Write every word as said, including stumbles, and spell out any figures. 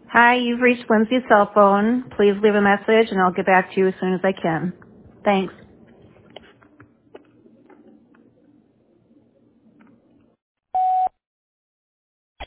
Hi, you've reached Lindsay's cell phone. Please leave a message and I'll get back to you as soon as I can. Thanks.